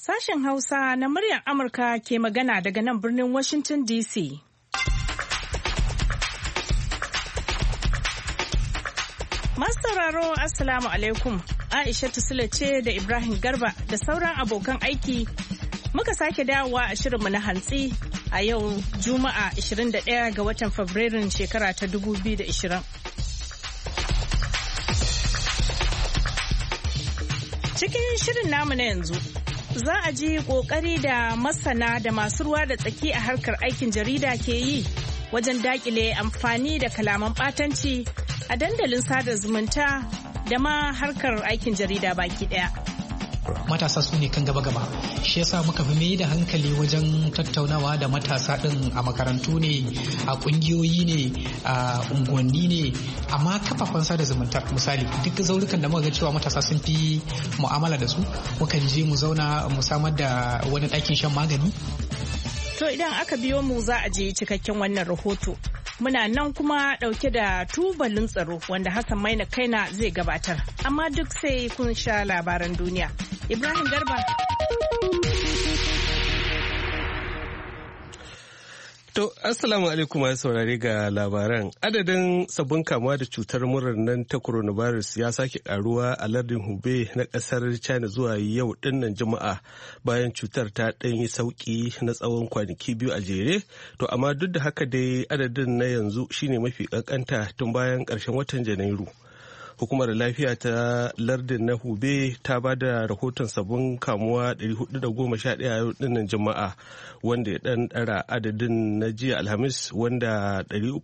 Sashen Hausa na muryar Amurka ke magana daga nan birnin Washington DC. Masu sauraro Assalamu alaikum. Aisha Sule ce da Ibrahim Garba da sauran abokan aiki muka sake dawowa a shirinmu na hantsi a yau Juma'a 21 ga watan Fabrairun shekara ta 2020. Cikin shirin namu na yanzu za a ji kokari da masana da masu ruwa da tsaki a harkar aikin jarida ke yi wajen dakile amfani da kalaman ɓatanci a dandalin sada zumunta da ma harkar aikin jarida baki daya. Matasa su ne kan gaba-gaba, shi yasa muka fi mai da hankali wajen tattaunawa da matasa ɗin a makarantu ne, a ƙungiyoyi ne, a unguwanni ne, amma kafafen sada zumunta misali duk zaurukan da muka ga cewa matasa sun fi mu'amala da su, mukan je mu zauna mu samar da wani ɗakin shan magani. To idan aka biyo mu za a je cikakken wannan rahoto. Muna nan kuma ɗauke da tubalin tsaro wanda Hassan Maina Kaina zai gabatar. Amma duk sai kun sha labaran duniya. Ibrahim Garba. To, Assalamu alaikum masu saurare ga labaran. Adadin sabbin kamuwa da cutar murar nan ta coronavirus ya sake karuwa a lardin Hubei na kasar China zuwa yau dinnan Juma'a bayan cutar ta ɗanyi sauki na tsawon kwanaki biyu a jere. To, amma duk da haka dai adadin na yanzu shine mafi kankanta tun bayan ƙarshen watan Janairu. Hukumar lafiya ta lardin na Hubei ta ba da rahoton sabbin kamuwa 411 yau dinnan Juma'a wanda ya dan dara adadin na jiya Alhamis wanda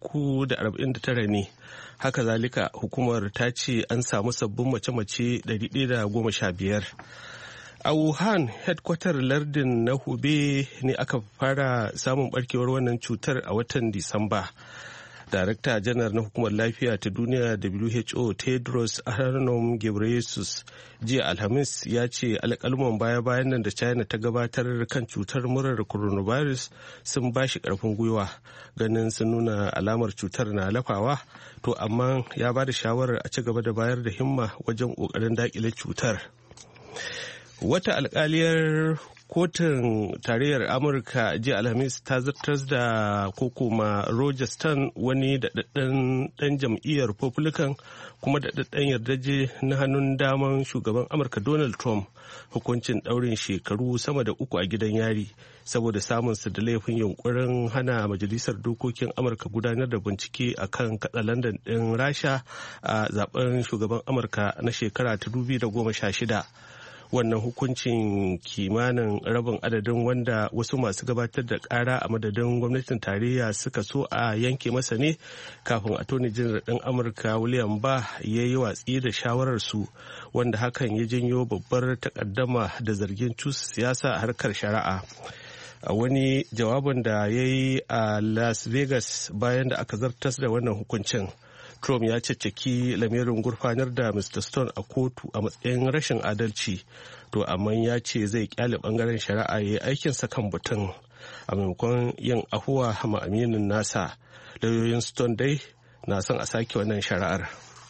349 ne. Haka zalika hukumar ta ce an samu sabbin mace-mace 115. A Wuhan, headquarter lardin na Hubei ne aka fara samun barkewar wannan cutar a watan Disamba. Darakta janar na hukumar lafiya ta duniya WHO Tedros Adhanom Ghebreyesus jiya Alhamis ya ce alƙalman baya-bayan nan da China ta gabatar kan cutar murar coronavirus sun ba shi ƙarfin gwiwa ganin sun nuna alamar cutar na lafawa, to amma ya ba da shawarar a ci gaba da bayar da himma wajen ƙoƙarin daƙile cutar. Wata alƙaliyar kotun tarayyar amurka jiya alhamis ta zartar da kokoma Roger Stone, wani daɗaɗɗen ɗan jam'iyyar republican kuma daɗaɗɗen yardaje na hannun daman shugaban amurka Donald Trump, hukuncin ɗaurin shekaru sama da 3 a gidan yari saboda samunsa da laifin yunkurin hana majalisar dokokin amurka gudanar da bincike a kan katsalandan ɗin rasha a zaben shugaban amurka na shekara ta 2016. Wannan hukuncin kimanin rabin adadin wanda wasu masu gabatar da kara a madadin gwamnatin tarayya suka so a yanke masa ne kafin attorney general ɗin amurka William Barr ya yi watsi da shawararsu, wanda hakan ya janyo babbar takaddama da zargin cusa siyasa a harkar shari'a. A wani jawabin da ya yi a Las Vegas bayan da aka zartas da wannan hukuncin, Trump ya caccaki lamirin gurfanar da Mr. Stone a kotu a matsayin rashin adalci, to amma ya ce zai kyale bangaren shari'a ya yi aikinsa kan batun a maimakon yin ahuwa ma aminin nasa. Lauyoyin Stone dai na son a sake wannan shari'ar.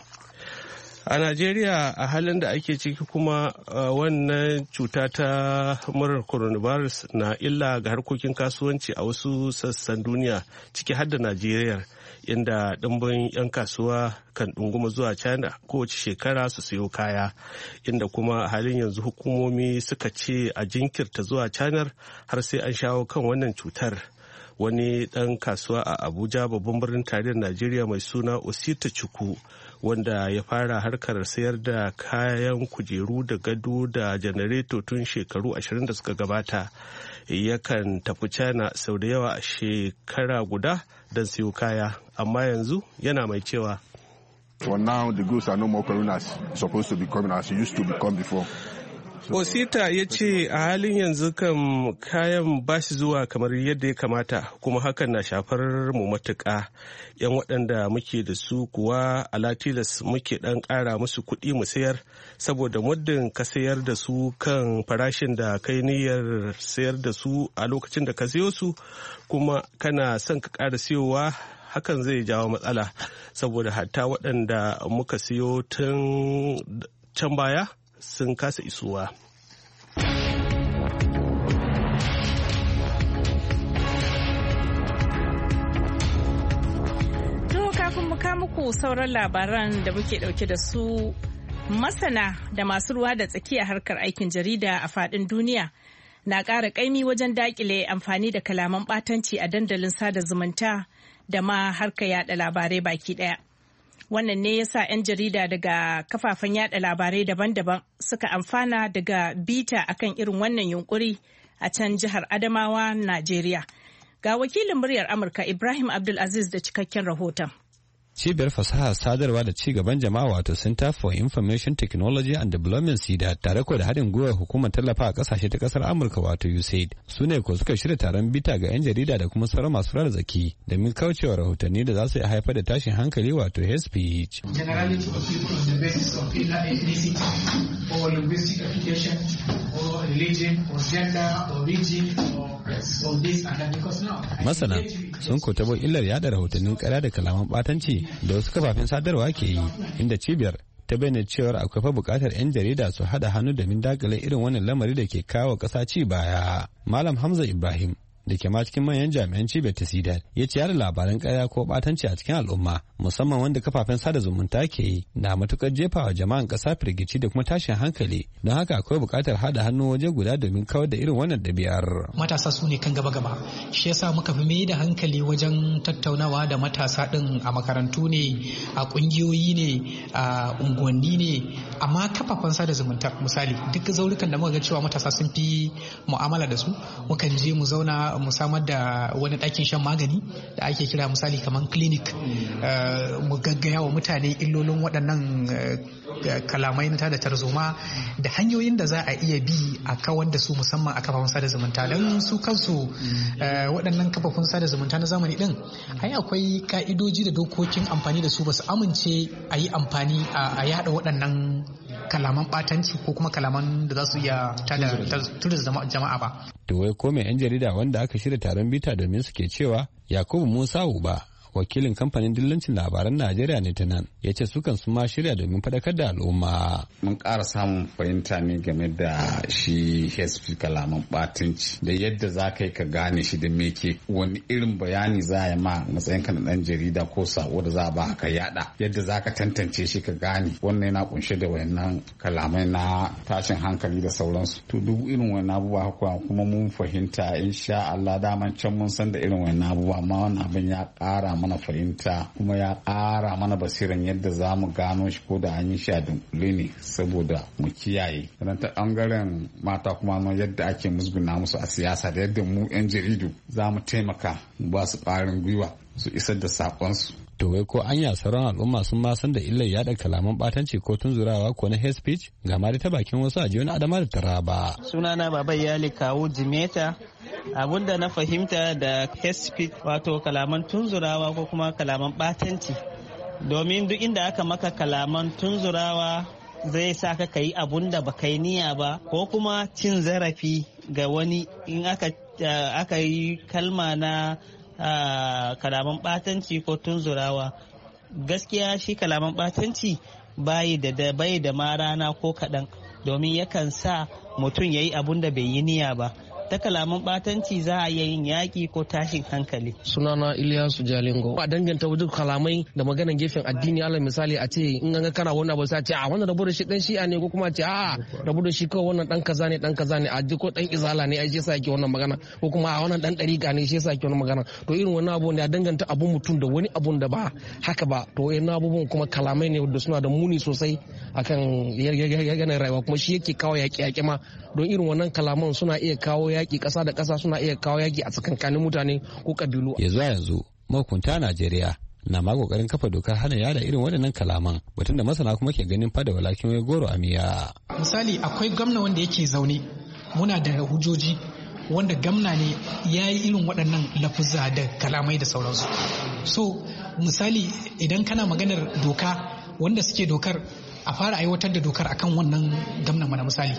A Najeriya a halin da ake ciki kuma wannan cuta ta murar coronavirus na illa ga harkokin kasuwanci a wasu sassan duniya ciki har da Najeriya, inda ɗimbin 'yan kasuwa kan ɗunguma zuwa China kowace shekara su siyo kaya, inda kuma a halin yanzu hukumomi suka ce a jinkirta zuwa China har sai an shawo kan wannan cutar. Wani ɗan kasuwa a Abuja, babban birnin tarayyar Najeriya, mai suna Osita Chukwu, wanda ya fara harkar sayar da kayan kujeru da gado da janareto tun shekaru 20 da suka gabata, yakan tafi China sau da yawa a shekara guda don siyo kaya, amma yanzu yana mai cewa for now the goods are no more coming as supposed to be coming as it used to become before. Osita ya ce a halin yanzu kan kayan ba shi zuwa kamar yadda ya kamata, kuma hakan na shafar mu matuƙa. 'Yan waɗanda muke da su kuwa alatilas muke ɗan ƙara musu kuɗi mu sayar, saboda muddin ka sayar da su kan farashin da kai niyyar sayar da su a lokacin da ka siyo su, kuma kana son ka ƙara siyowa, hakan zai jawo matsala, saboda hatta waɗanda muka siyo tun can baya sun kasa isuwa. sauran labaran da muke dauke da su. Masana da masu ruwa da tsaki a harkar aikin jarida a faɗin duniya na ƙara ƙaimi wajen daƙile amfani da kalaman ɓatanci a dandalin sada zumunta da ma harkar yada labarai baki ɗaya. Wannan ne ya sa 'yan jarida daga kafafen yada labarai daban-daban suka amfana daga bita akan irin wannan yunkuri a can jihar Adamawa, Najeriya. Ga wakilin muryar Amurka Ibrahim Abdulaziz da cikakken rahoton. Cibiyar fasahar sadarwa da ci gaban jama'a wato Center for Information Technology and Development CIDA tare da haɗin gwiwar hukumar tallafa a ƙasashe ta ƙasar Amurka wato USAID su ne ko suka shirya taron bita ga 'yan jarida da kuma sauran masu rara zaki domin kaucewa rahotanni da za su iya haifar da tashin hankali wato hate speech. Generality of people on the basis of ethnicity or linguistic affiliation or religion or gender or region or this and that because now. Masana sun ko tabo illar yada rahotannin ƙarya da kalaman ɓatanci da wasu kafafen sadarwa ke yi inda cibiyar ta bayyana cewar akwai fa bukatar 'yan jarida su hada hannu domin dakile irin wannan lamari da ke kawo ƙasa ci baya. Malam Hamza Ibrahim da ke ma cikin manyan jami'an cibiyar ta CIDA ya ce yada labaran ƙarya ko ɓatanci a cikin al'umma musamman wanda kafafen sada zumunta ke yi na matukar jefawa jama'an ƙasa firgici da kuma tashin hankali don haka akwai buƙatar hada hannu waje guda domin kawar da irin wannan ɗabi'ar. Matasa su ne kan gaba-gaba shi yasa muka fi mai da hankali wajen tattaunawa da matasa ɗin a makarantu ne a ƙungiyoyi ne a unguwanni ne amma kafafen sada zumunta misali duk zaurukan da muka ga cewa matasa sun fi mu'amala da su mukan je mu zauna mu samar da wani ɗakin shan magani da ake kira misali kamar clinic mu gaggaya wa mutane illolin waɗannan kalamai na tada tarzoma da hanyoyin da za a iya bi a kawar da su musamman a kafafen sada zumunta don su kansu waɗannan kafafen sada zumunta na zamani din ai akwai ka'idoji da dokokin amfani da su ba su amince a yi amfani a yada waɗannan kalaman ɓatanci ko kuma kalaman da za su iya tada jama'a ba. To wai ko mai 'yan jarida wanda aka shirya taron bita domin su ke cewa Yakubu Musa Uba wakilin kamfanin dillancin labaran Najeriya ne ta nan ya ce sukan su ma shirya domin faɗakar da al'umma. Mun ƙara samun fahimta ne game da shi hate kalaman ɓatanci da yadda za ka yi ka gane shi da me ke wani irin bayani za a yi ma matsayin ka na ɗan jarida ko sako da za a ba ka yada yadda za ka tantance shi ka gane wannan yana kunshe da wayannan kalamai na tashin hankali da sauransu. To duk irin wannan abubuwa kuma mun fahimta insha Allah daman can mun san da irin wannan abubuwa amma wannan abin ya ƙara mana fahimta kuma ya ƙara mana basiran yadda za mu gano shi ko da an yi shi a dunkule ne saboda mu kiyaye. Sannan ta ɓangaren mata kuma yadda ake musguna musu a siyasa da yadda mu 'yan jaridu za mu taimaka mu ba su ƙarin gwiwa su isar da saƙonsu. To wai ko anya sauran al'umma sun ma san da illar yada kalaman batanci ko tunzurawa ko na hate speech ga ma ta bakin wasu a jiyon Adama da Taraba. Sunana Baba Yali Kawu Jimeta. Abunda na fahimta da hate speech wato kalaman tunzurawa ko kuma kalaman batanci domin duk inda aka maka kalaman tunzurawa zai sa ka yi abun da baka yi niyya ba ko kuma cin zarafi ga wani in aka yi kalma na kalaman batanci ko tunzurawa. Gaskiya shi kalaman batanci bai da ma rana ko kaɗan domin yakan sa mutum ya yi abun da bai yi niyya ba. Ta kalaman batanci za a iya yin yaƙi ko tashin hankali. Sunana Iliyasu Jalingo. A danganta wajen kalamai da maganan gefen addini alal misali a ce in ga kana wani abu sai a ce a wannan rabu da shi dan shi'a ne ko kuma a ce a rabu da shi kawai wannan dan kaza ne a ji ko dan izala ne ai shi yasa yake wannan magana ko kuma a wannan dan dariƙa ne shi yasa yake wannan magana. To irin wannan abu ne a danganta abun mutum da wani abun da ba haka ba. To irin abubuwan kuma kalamai ne da suna da muni sosai akan yanayin rayuwa kuma shi yake kawo yaƙi ma don irin wannan kalaman suna iya kawo yaƙi ƙasa da ƙasa suna iya kawo yaƙi a tsakankanin mutane ko ƙabilu. Yanzu mahukunta Najeriya na ma kokarin kafa dokar hana yada irin waɗannan kalaman batun da masana kuma ke ganin fada walakin wai goro a miya. Misali akwai gwamna wanda yake zaune muna da hujjoji wanda gwamna ne ya yi irin waɗannan lafuza da kalamai da sauransu. So misali idan kana maganar doka wanda suke dokar a fara aiwatar da dokar akan wannan gwamna mana misali.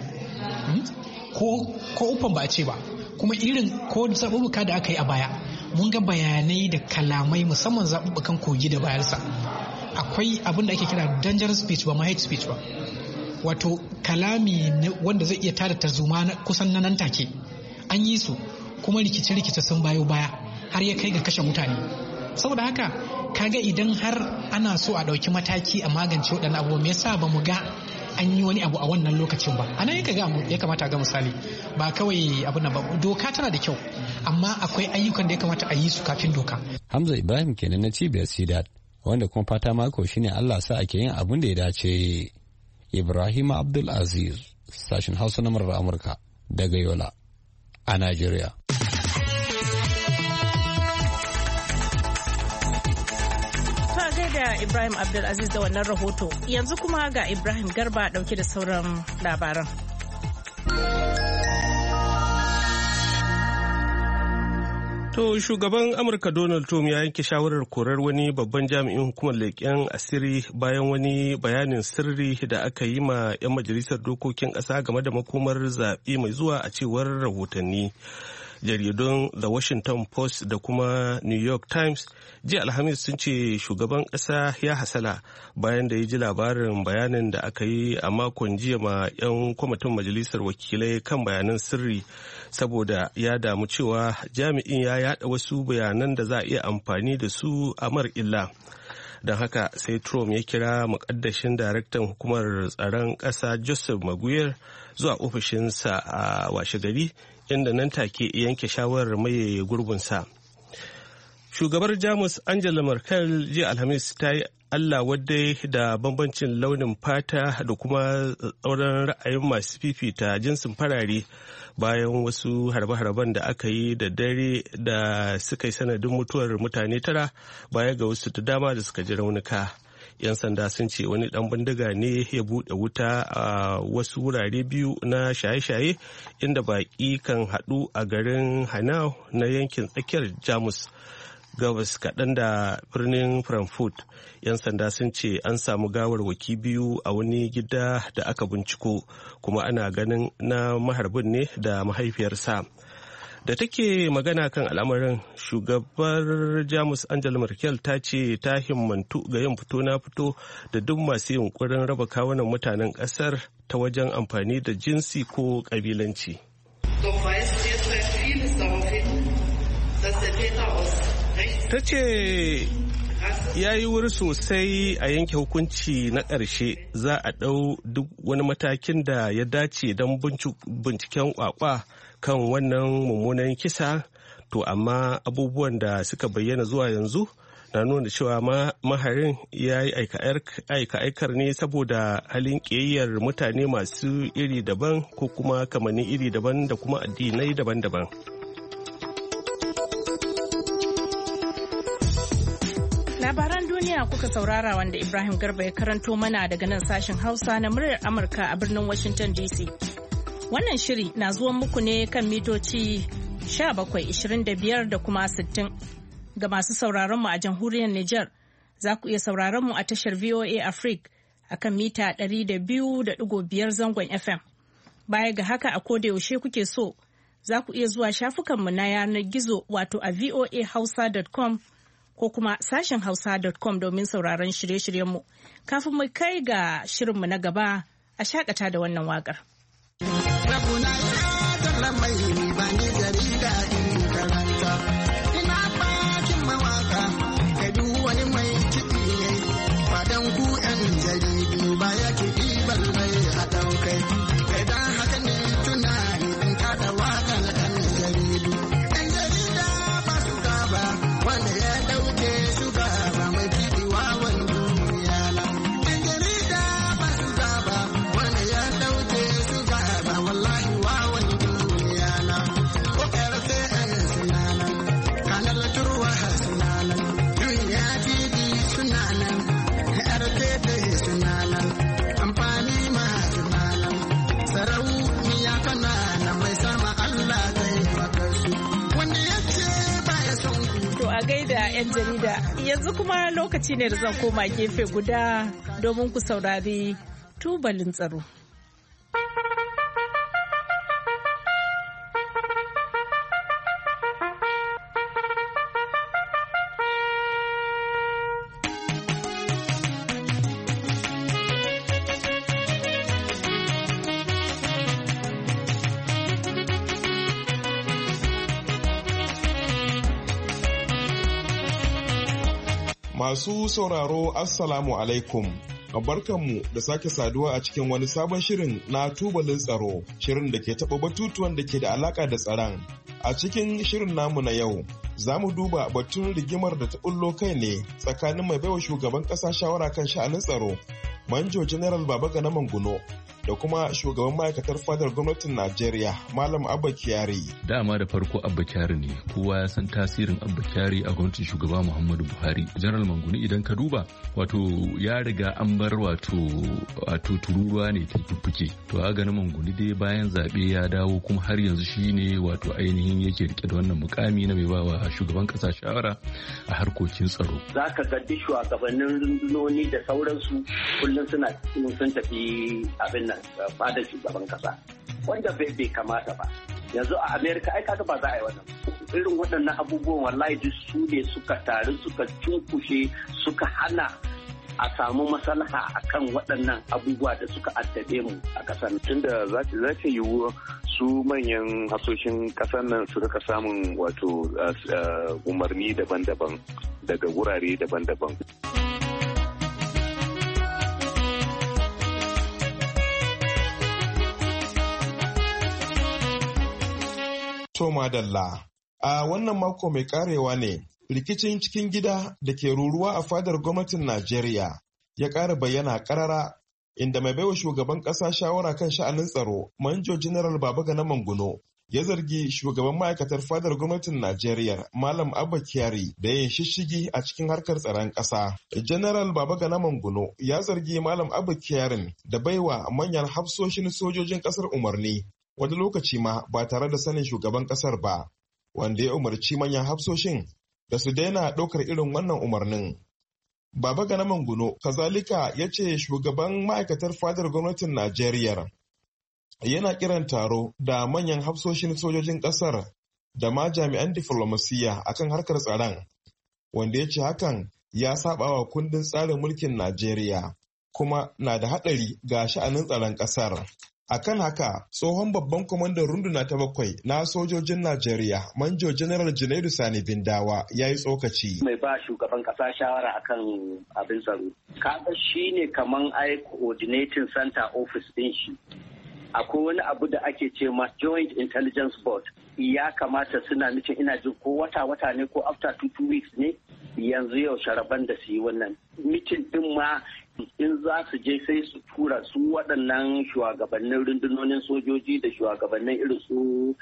Ko ufan ba a ce ba kuma irin ko zaɓuɓɓuka da aka yi a baya mun ga bayanai da kalamai musamman zaɓuɓɓukan kogi da bayarsa akwai abin da ake kira dangerous speech ba ma hate speech ba wato kalami wanda zai iya tada tarzoma kusan na nan take an yi su kuma rikice-rikice sun bayo baya har ya kai ga kashe mutane saboda haka kaga idan har ana so a ɗauki mataki a magance waɗannan abubuwa me yasa ba mu ga an yi wani abu a wannan lokacin ba? A nan ya kamata ga misali ba kawai abin nan ba. Doka tana da kyau amma akwai ayyukan da ya kamata a yi su kafin doka. Hamza Ibrahim kenan na cibiyar Sidat, wanda kuma fata mako shine Allah sa ake yin abin da ya dace. Ibrahim Abdul Aziz, sashen Hausa na murar Amurka daga Yola a Najeriya. Da Ibrahim Abdulaziz da wannan rahoto. Yanzu kuma ga Ibrahim Garba dauke da sauran labaran. To shugaban Amurka Donald Trump ya yanke shawarar korar wani babban jami'in hukumar leƙen asiri bayan wani bayanin sirri da aka yi ma 'yan majalisar dokokin ƙasa game da makomar zaɓe mai zuwa a cewar rahotanni. Jaridun The Washington Post da kuma New York Times jiya Alhamis sun ce shugaban ƙasa ya hasala bayan da ya ji labarin bayanin da aka yi a makon jiya ma 'yan kwamitin majalisar wakilai kan bayanan sirri, saboda ya damu cewa jami'in ya yada wasu bayanan da za a iya amfani da su a mar illa. Don haka sai Trump ya kira mukaddashin daraktan hukumar tsaron ƙasa Joseph Maguire zuwa ofishinsa a washe gari, inda nan take yanke shawarar maye gurbinsa. Shugabar Jamus Angela Merkel jiya Alhamis ta yi Allah wadda da bambancin launin fata da kuma tsauran ra'ayin masu fifita jinsin farare bayan wasu harbe-harben da aka yi da dare da suka yi sanadin mutuwar mutane 9 baya ga wasu da dama da suka ji raunuka. 'Yan sanda sun ce wani dan bindiga ne ya buɗe wuta a wasu wurare biyu na shaye-shaye inda baƙi kan haɗu a garin Hanau na yankin tsakiyar Jamus, gabas kaɗan da birnin Frankfurt. 'Yan sanda sun ce an samu gawarwaki biyu a wani gida da aka binciko, kuma ana ganin na maharbin ne da mahaifiyarsa. Da take magana kan al'amarin, shugabar Jamus Angela Merkel ta ce ta himmantu ga yin fito na fito da duk masu yunkurin raba kawunan mutanen ƙasar ta wajen amfani da jinsi ko ƙabilanci. Ta ce ya yi wuri sosai a yanke hukunci na ƙarshe, za a ɗau duk wani matakin da ya dace don binciken kwakwa kan wannan mummunan kisa. To amma abubuwan da suka bayyana zuwa yanzu na nuna cewa maharin ya yi aika-aikar ne saboda halin ƙiyayyar mutane masu iri daban ko kuma kamanni iri daban da kuma addinai daban-daban. Labaran duniya kuka saurara wanda Ibrahim Garba ya karanto mana daga nan sashen Hausa na muryar Amurka a birnin Washington DC. Wannan shiri na zuwan muku ne kan mitoci 1725 da kuma 60. Ga masu sauraron mu a jamhuriyar Nijar, za ku iya sauraron mu a tashar VOA Africa a kan mita 200.5 zangon FM. Baya ga haka a koda yaushe kuke so, za ku iya zuwa shafukanmu na yanar gizo wato a voahausa.com ko kuma sashen hausa.com domin sauraron shirye-shiryenmu. Kafin mu kai ga shirinmu na gaba, a shakata da wannan waƙar. Rabuna ya dalla mai ba ni jarida in karanta. Ina bakin mawaka ga duk wani mai kiɗi ne. Fadan ku 'yan jaridu ba ya kiɗi balle a ɗaukai. Kai dan haka ne tunani in kaɗa waƙar 'yan jaridu. 'Yan jarida ba su gaba wanda ya ɗauke su gaba mai kiɗi wawan duniya na. 'Yan jarida ba su gaba wanda ya ɗauke su gaba wallahi wawan duniya na. Ko ƙarfe 'yan sunanan kanar turwa sunanan duniya titi sunanan RTT sunanan amfani ma sunanan sarauniya kanana mai sama Allah zai maka su wanda ya ce ba ya son ku. To a gaida 'yan jarida, yanzu kuma lokaci ne da zan koma gefe guda domin ku saurari tubalin tsaro. Masu sauraro Assalamu alaikum. Barkanmu da sake saduwa a cikin wani sabon shirin na tubalin tsaro, shirin da ke taɓa batutuwan da ke da alaƙa da tsaron. A cikin shirin namu na yau, za mu duba batun rigimar da ta ɓullo kai ne tsakanin mai baiwa shugaban ƙasa shawara kan sha'anin tsaro, Manjo General Babagana Manguno, da kuma shugaban ma'aikatar fadar gwamnatin Najeriya, Malam Abba Kyari. Dama da farko Abba Kyari ne, kowa ya san tasirin Abba Kyari a gwamnatin shugaba Muhammadu Buhari. General Manguni idan ka duba, wato ya riga an bar wato tururuwa ne ta fuffuke. To a ganin Manguni dai bayan zaɓe ya dawo kuma har yanzu shi ne wato ainihin yake rike da wannan mukami na mai bawa shugaban ƙasa shawara a harkokin tsaro. Za ka ga duk shugabannin rundunoni da sauransu kullum sun tafi abin nan fadar shugaban kasa wanda bai kamata ba. Yanzu a Amerika ai kaga ba za a yi wannan irin waɗannan abubuwan, wallahi duk su ne suka taru suka cunkushe suka hana a samu maslaha akan waɗannan abubuwa da suka addabe mu a ƙasar. Tunda za ta yiwu su manyan hasoshin ƙasar nan su rika samun wato umarni daban-daban daga wurare daban-daban. To madalla, a wannan mako mai karewa ne rikicin cikin gida da ke ruruwa a fadar gwamnatin Najeriya ya ƙara bayyana ƙarara, inda mai baiwa shugaban ƙasa shawara kan sha'anin tsaro, Manjo General Babagana Manguno, ya zargi shugaban ma'aikatar fadar gwamnatin Najeriya, Malam Abba Kyari, da yin shishigi a cikin harkar tsaron ƙasa. General Babagana Manguno ya zargi Malam Abba Kyarin da baiwa manyan hafsoshin sojojin ƙasar umarni, wani lokaci ma ba tare da sanin shugaban kasar ba, wanda ya umarci manyan hafsoshin da su daina ɗaukar irin wannan umarnin. Babagana Manguno kazalika ya ce shugaban ma'aikatar fadar gwamnatin Najeriya yana kiran taro da manyan hafsoshin sojojin kasar da ma jami'an diflomasiyya akan harkar tsaron, wanda ya ce hakan ya saba wa kundin tsarin mulkin Najeriya kuma na da haɗari ga sha'anin tsaron kasar. Akan haka, tsohon babban kwamandan runduna ta 7 na sojojin Najeriya, Manjo General Junaidu Sani Bindawa, ya yi tsokaci. Mai ba shugaban kasa shawara akan abin tsaro. Kaga shi ne kaman coordinating center office din shi. Akwai wani abu da ake ce ma Joint Intelligence Board. Ya kamata suna nufin ina jin ko wata ne ko after 2 weeks ne. Yanzu yau sharaban da su yi wannan. Mitin din ma in za su je sai su tura su waɗannan shugabannin rundunonin sojoji da shugabannin irin su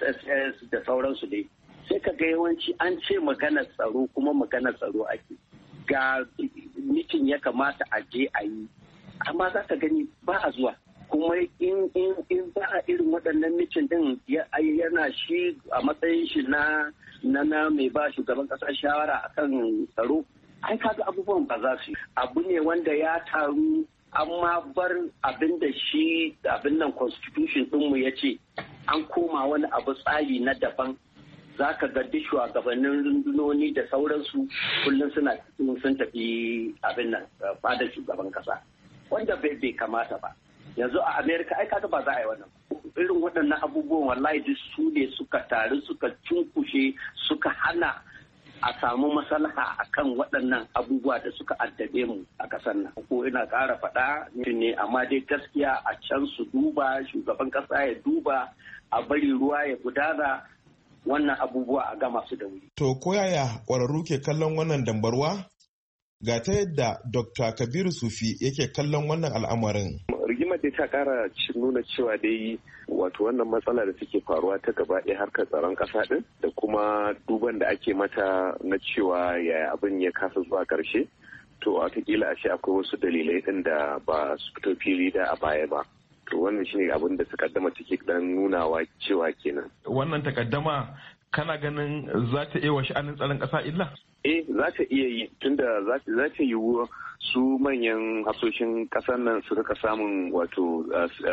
SSS da sauransu dai. Sai ka ga yawanci an ce maganar tsaro kuma maganar tsaro ake. Ga mitin ya kamata a je a yi. Amma za ka gani ba a zuwa. Kuma in za a irin waɗannan mitin din yana shi a matsayin shi na mai ba shugaban ƙasa shawara akan tsaro. Ai kaga abubuwan ba za su yi. Abu ne wanda ya taru amma bar abin da shi abin nan constitution ɗinmu ya ce an koma wani abu tsari na daban. Za ka ga duk shugabannin rundunoni da sauransu kullum sun tafi abin nan fadar shugaban kasa wanda bai kamata ba. Yanzu a Amerika ai kaga ba za a yi wannan. Irin waɗannan abubuwan wallahi duk su ne suka taru suka cunkushe suka hana a samu maslaha akan waɗannan abubuwa da suka addabe mu a ƙasar nan. Ko ina ƙara faɗa ne amma dai gaskiya a can su duba, shugaban ƙasa ya duba, a bari ruwa ya gudana, wannan abubuwa a gama su da wuri. To ko yaya ƙwararru ke kallon wannan dambarwa? Ga ta yadda Dr. Kabiru Sufi yake kallon wannan al'amarin. Rigimar dai ta kara nuna cewa dai wato wannan matsala da take faruwa ta gaba ɗaya harkar tsaron ƙasa ɗin da kuma duban da ake mata na cewa yaya abin ya kasa zuwa ƙarshe. To watakila a ce akwai wasu dalilai ɗin da ba su fito fili da a baya ba. To wannan shine abin da takaddama take dan nunawa cewa kenan. Wannan takaddama kana ganin za ta iya wa sha'anin tsaron ƙasa illa? Za ta iya yi tunda za ta yiwu su manyan hafsoshin ƙasar nan su rika samun wato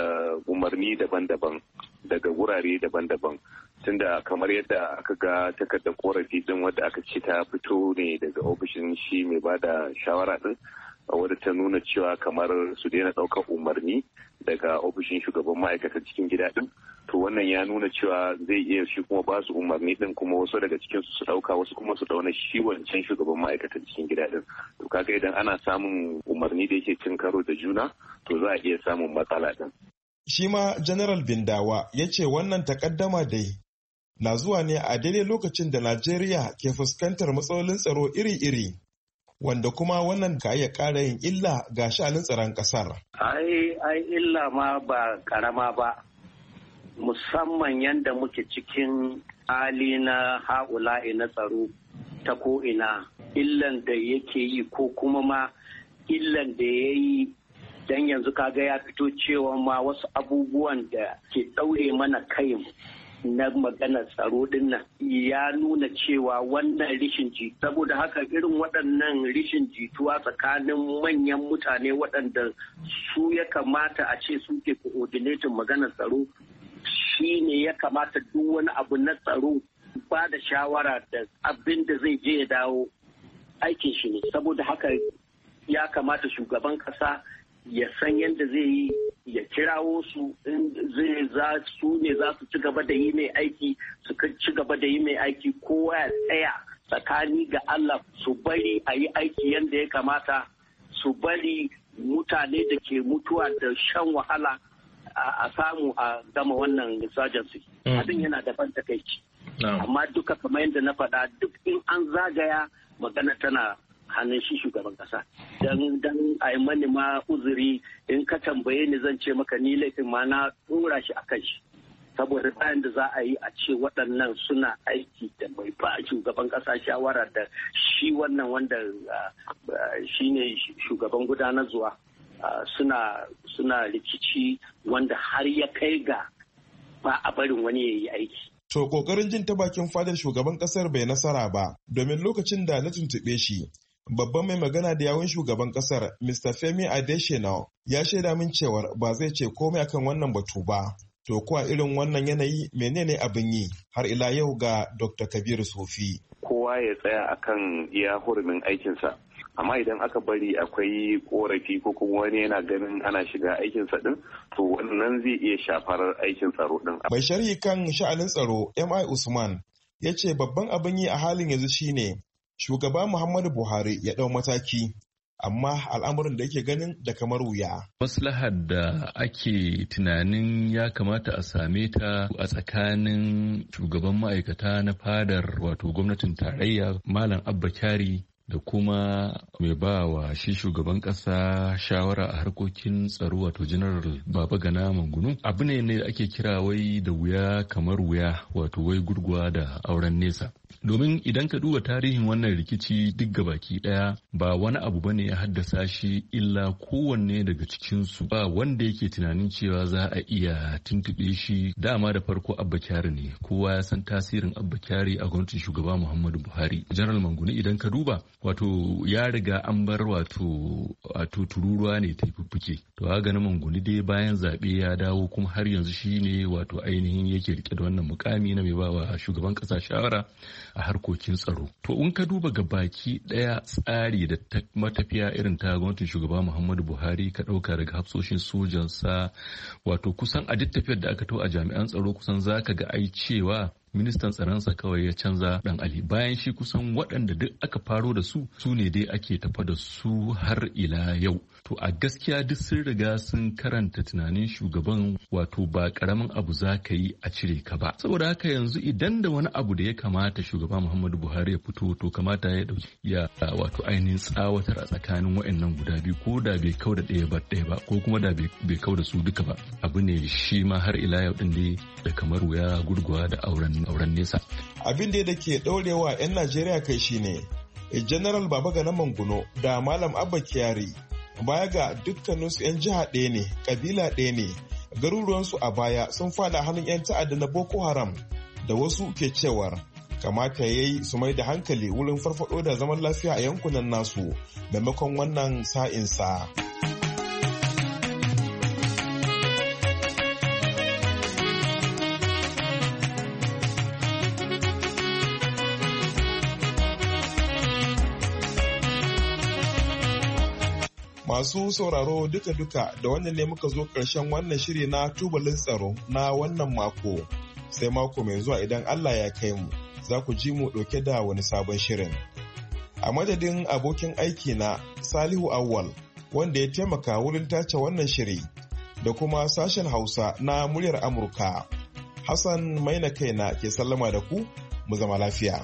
umarni daban-daban daga wurare daban-daban tunda kamar yadda aka ga takardar korafi din wadda aka ce ta fito ne daga ofishin shi mai bada shawara din wadda ta nuna cewa kamar su daina ɗaukar umarni daga ofishin shugaban ma'aikatan cikin gida din. To wannan ya nuna cewa zai iya shi kuma ba su umarni din, kuma wasu daga cikin su ɗauka, wasu kuma su dauna shi wancan shugaban ma'aikatan cikin gida din. To kaga idan ana samun umarni da yake cin karo da juna, to za a iya samun matsala din. Shi ma General Bindawa ya ce wannan takaddama dai na zuwa ne a daidai lokacin da Najeriya ke fuskantar matsalolin tsaro iri-iri, wanda kuma wannan ka iya ƙara yin illa ga sha'anin tsaron ƙasar. Ai illa ma ba ƙarama ba, musamman yadda muke cikin hali na ha'ula'i na tsaro ta ko'ina, illan da yake yi ko kuma ma illan da ya yi. Dan yanzu kaga ya fito cewa ma wasu abubuwan da ke ɗaure mana kai na maganar tsaro dinnan ya nuna cewa wannan rishin ji, saboda haka irin waɗannan rishin jituwa tsakanin manyan mutane waɗanda su ya kamata a ce su ke coordinating maganar tsaro, shi ne ya kamata duk wani abu na tsaro ba da shawara da abin da zai je ya dawo aikin shi ne. Saboda haka ya kamata shugaban ƙasa ya san yadda zai yi, ya kirawo su su ne za su ci gaba da yi mai aiki, su ci gaba da yi mai aiki, kowa ya tsaya tsakani ga Allah, su bari a yi aiki yadda ya kamata, su bari mutane da ke mutuwa da shan wahala a samu a gama wannan insurgency. Abin yana da ban takaici. Amma duka kamar yadda na faɗa, duk in an zagaya magana tana hannun shi shugaban kasa. Dan a yi mani ma uzuri, in ka tambaye ni zan ce maka ni laifin ma na dora shi a kan shi. Saboda bayan da za a yi a ce waɗannan suna aiki da mai ba shugaban kasa shawara da shi wannan wanda shi ne shugaban gudanarwa suna rikici wanda har ya kai ga ba a barin wani ya yi aiki. To kokarin jin ta bakin fadar shugaban kasar bai nasara ba, domin lokacin da na tuntuɓe shi, babban mai magana da yawun shugaban kasar Mr. Femi Adesina ya shaida min cewar ba zai ce komai akan wannan batu ba. To kuwa irin wannan yanayi menene abin yi har ila yau ga Dr. Kabiru Sofi. Kowa ya tsaya akan iya hurumin aikinsa. Amma idan aka bari akwai korafi ko kuma wani yana ganin ana shiga aikinsa din, to wannan zai iya shafar aikin tsaro din. Mai sharhi kan sha'anin tsaro MI Usman ya ce babban abin yi a halin yanzu shine shugaba Muhammadu Buhari ya ɗau mataki, amma al'amuran da yake ganin da kamar wuya. Maslahar da ake tunanin ya kamata a same ta a tsakanin shugaban ma'aikata na fadar wato gwamnatin tarayya Malam Abba Kyari da kuma mai ba wa shi shugaban kasa shawara a harkokin tsaro wato General Babagana Mangunu, abu ne da ake kira wai da wuya kamar wuya, wato wai gurguwa da auren nesa. Domin idan ka duba tarihin wannan rikici duk gabaki daya ba wani abu bane ya haddasa shi illa kowanne daga cikinsu ba wanda yake tunanin cewa za a iya tuntuɓe shi. Dama da farko Abba Kyari ne, kowa ya san tasirin Abba Kyari a gwamnatin shugaba Muhammadu Buhari. General Mangunu idan ka duba wato ya riga an bar wato tururuwa ne ta fuffuke. To haka na Mangunu dai bayan zaɓe ya dawo kuma har yanzu shi ne wato ainihin yake rike da wannan mukami na mai bawa shugaban ƙasa shawara a harkokin tsaro. To in ka duba ga baki daya tsari da matafiya irin ta gwamnatin shugaba Muhammadu Buhari ka dauka daga hafsoshin sojansa, wato kusan a duk tafiyar da aka to a jami'an tsaro kusan zaka ga ai cewa ministan tsaronsa kawai ya canza Dan Ali. Bayan shi kusan waɗanda duk aka faro da su ne dai ake tafa da su har ila yau. To a gaskiya duk sun riga sun karanta tunanin shugaban, wato ba karamin abu za ka yi a cire ka ba. Saboda haka yanzu idan da wani abu da ya kamata shugaba Muhammadu Buhari ya fito, to kamata ya dauki ya wato ainihin tsawatar a tsakanin waɗannan guda biyu, ko da bai kau da ɗaya ba ko kuma da bai kau da su duka ba. Abu ne shi ma har ila yau din ne da kamar wuya gurguwa da auren nesa. Abin da ke ɗaurewa 'yan Najeriya kai shine General Babagana Manguno da Malam Abba Kyari, baya ga dukkaninsu 'yan jiha ɗaya ne, ƙabila ɗaya ne, garuruwansu a baya sun fada hannun 'yan ta'adda na Boko Haram, da wasu ke cewar kamata ya yi su mai da hankali wurin farfado da zaman lafiya a yankunan nasu maimakon wannan sa'insa. Masu sauraro duka-duka da wannan ne muka zo ƙarshen wannan shiri na tubalin tsaro na wannan mako. Sai mako mai zuwa idan Allah ya kai mu, za ku ji mu ɗauke da wani sabon shirin. A madadin abokin aiki na Salihu Awwal, wanda ya taimaka wurin tace wannan shiri, da kuma sashen Hausa na muryar Amurka. Hassan Maina kaina ke sallama da ku, mu zama lafiya.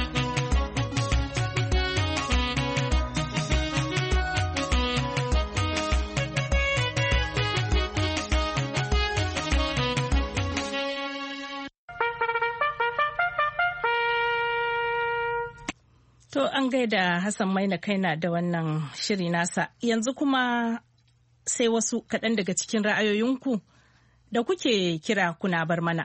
To an gaida Hassan Maina kaina da wannan shiri nasa. Yanzu kuma sai wasu kaɗan daga cikin ra'ayoyinku da kuke kira kuna bar mana.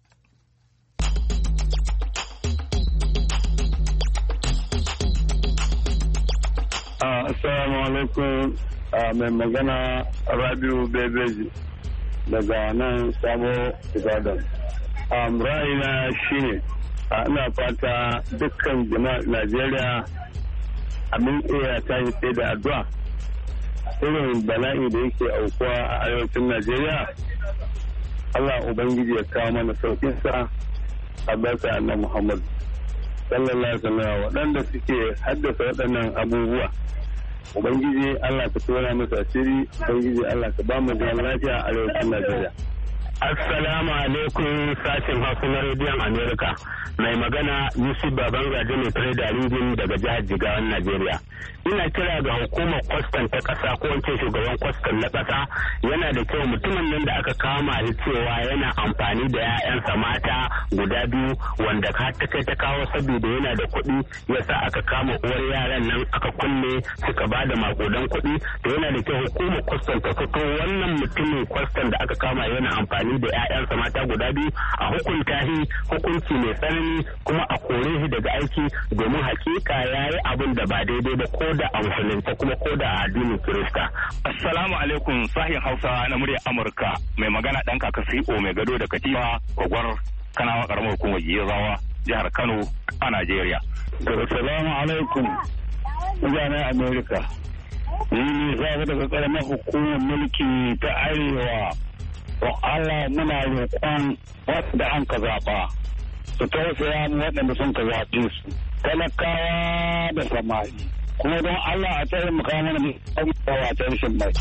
Assalamu alaikum, mai magana Rabiu Bebeji daga nan Sabo Ibadan. Ra'ayina shine ina fata dukkan jama'ar Najeriya abin iya ta yi da addu'a irin bala'i da yake aukuwa a arewacin Najeriya. Allah Ubangiji ya kawo mana sauƙinsa a barka annabi Muhammad sallallahu alaihi wasallam. Waɗanda suke haddasa waɗannan abubuwa, Ubangiji Allah ka tona musu asiri, Ubangiji Allah ka ba mu zaman lafiya a arewacin Najeriya. Assalamu alaikum, sashen Hausa na Rediyon Amerika. Mai magana Yusuf Babangaje mai tare da Ringin daga jihar Jigawan Najeriya. Ina kira ga hukumar kwastan ta ƙasa ko wance shugaban kwastan na ƙasa, yana da kyau mutumin nan da aka kama shi cewa yana amfani da 'ya'yansa mata guda biyu wanda har ta kai ta kawo saboda yana da kuɗi yasa aka kama uwar yaran nan aka kulle suka ba da makudan kuɗi. To yana da kyau hukumar kwastan ta fito wannan mutumin kwastan da aka kama yana amfani da 'ya'yansa mata guda biyu a hukunta shi hukunci mai tsanani kuma a kore shi daga aiki domin hakika ya yi abin da ba daidai ba ko da a musulunta kuma ko da a addinin Kirista. Assalamu alaikum, sahin Hausa na muryar Amurka, mai magana ɗan kaka Siko mai gado da Katifa Kwagwar Kanawa karamar hukumar Gizawa jihar Kano a Najeriya. Assalamu alaikum, mutanen Amerika. Ni zaɓi daga ƙaramar hukumar mulki ta Arewa. Don Allah muna roƙon waɗanda an ka zaɓa su tausaya mu waɗanda sun ka zaɓe su, talakawa da samari. Kuma don Allah a tsaye mu kawo mana wata rashin mai.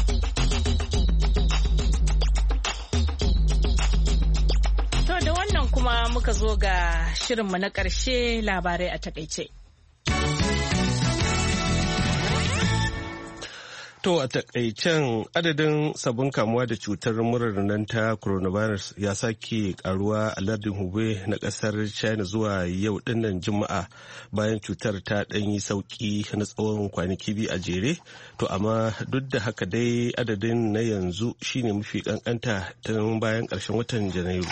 To da wannan kuma muka zo ga shirinmu na ƙarshe, labarai a takaice. To a takaicen adadin sabon kamuwa da cutar murar nan ta coronavirus ya sake karuwa a lardin Hubei na kasar China zuwa yau dinnan Juma'a bayan cutar ta ɗan yi sauki na tsawon kwanaki biyu a jere. To amma duk da haka dai adadin na yanzu shine mafi kankanta tun bayan ƙarshen watan Janairu.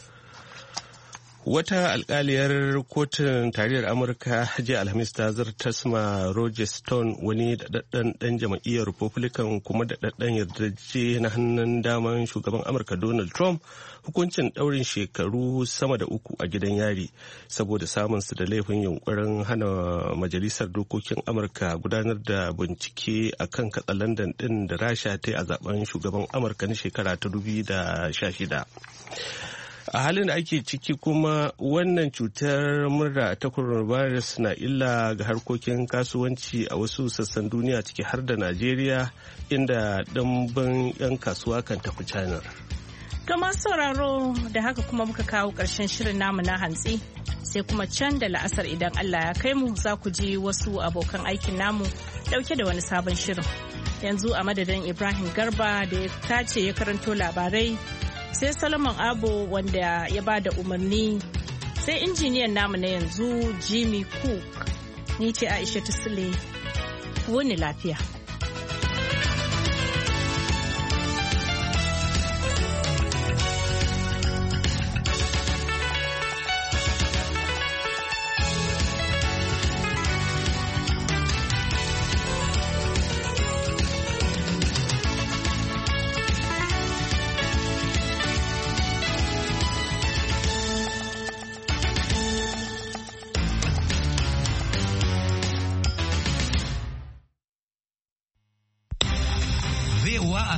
Wata alkaliyar kotun tarayyar Amurka jiya Alhamis ta zartas ma Roger Stone, wani daɗaɗɗen ɗan jam'iyyar Republican kuma daɗaɗɗen yardaje na hannun daman shugaban Amurka Donald Trump, hukuncin ɗaurin shekaru sama da 3 a gidan yari saboda samunsu da laifin yunkurin hana majalisar dokokin Amurka gudanar da bincike a kan katsalandan ɗin da Rasha ta yi a zaben shugaban Amurka na shekara ta 2016. A halin da ake ciki kuma wannan cutar mura ta coronavirus na illa ga harkokin kasuwanci a wasu sassan duniya ciki har da Najeriya, inda ɗimbin 'yan kasuwa kan tafi canar. To masu sauraro da haka kuma muka kawo ƙarshen shirin namu na hantsi, sai kuma can da la'asar idan Allah ya kai mu za ku ji wasu abokan aikin namu ɗauke da wani sabon shirin. Yanzu a madadin Ibrahim Garba da ya tace ya karanto labarai, sai Solomon Abo wanda ya ba da umarni, sai injiniyan namu na yanzu Jimmy Cook. Ni ce Aisha Tusile, wuni lafiya.